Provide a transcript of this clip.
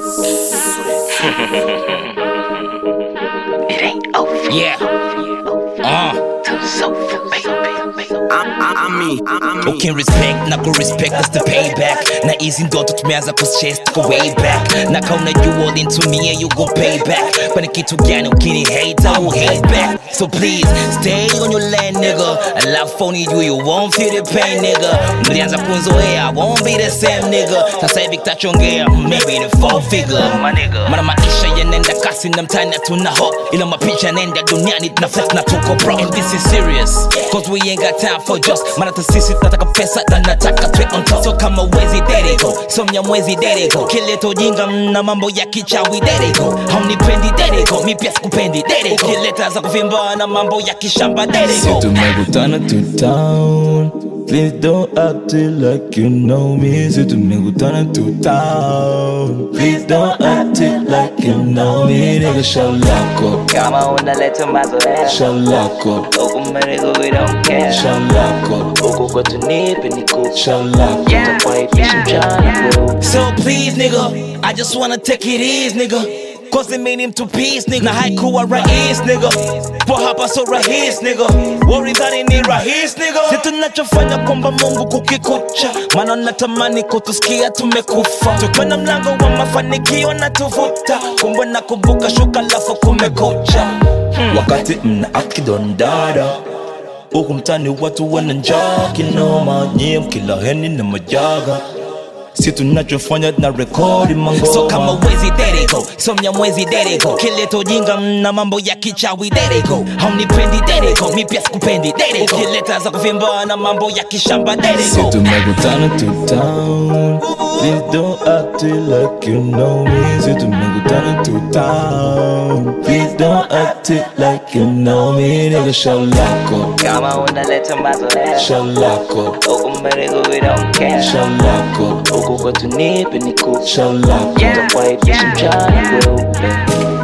It ain't over. Yeah. To the sofa, baby. Who can respect, na ku respect, that's the payback. Na easy ndoto tumeanza kuchase tuko way back. Na kauna you all into me and you gon' pay back. Kwani kitu gani ukini hate, I will hate back. So please, stay on your lane, nigga. I love phony you won't feel the pain, nigga. Mlianza kunzoea, I won't be the same, nigga. Sasa hivi kitachongea, maybe in a four figure, my nigga. Mana maisha yanenda kasi na mtani hatuna hope. Ila mapicha yanenda duniani tuna flex na tuko bro. And this is serious, cause we ain't got time for just. Mana tasisi tunataka pesa na nataka twe on top. So kama wezi there go, so mnyamwezi there go. Kile tojinga na mambo ya kichawi there go. Haunipendi there go, mi pia sikupendi there go. Ukileta za kuvimba na mambo ya kishamba there go. Si tumekutana to town, please don't act it like you know me. Si tumekutana to town, please don't act it like you know me. Nigga shalako, Kama unaleta mazoea, shalako, ukumerigo we don't care. shalako, Uko kwetu nipe niku shalako. Tutakuaibisha mchana bro. So please nigga, I just wanna take it easy nigga. Cause it mean him to peace nigga. Na haiku wa rais nigga, po hapa so rahis nigga. Worry dhani ni rahis nigga. Si tunachofanya kwamba Mungu kukikucha, mana natamani kutusikia tumekufa. Tukwena mlango wa mafanikio na tuvuta, kumbe na kuvuka shuka lafu kumekucha. Wakati mna akidondada, huku mtani watu wana njaa kinoma. Nyie mkila heni na majaga, si tunachofanya na rekodi mango. So kama wezi there go, so mnyamwezi there go. Kile tojinga na mambo ya kichawi there go. Haunipendi there go, mi pia sikupendi there go. Ukileta za kuvimba na mambo ya kishamba there go. Si tumekutana to town, please don't act it like you know me. Si tumekutana to town, please don't act it like you know me. Nigga shalako, Kama unaleta mazoea, shalako, ukumerigo we don't care. shalako, Uko kwetu nipe niku shalako. Tutakuaibisha mchana bro.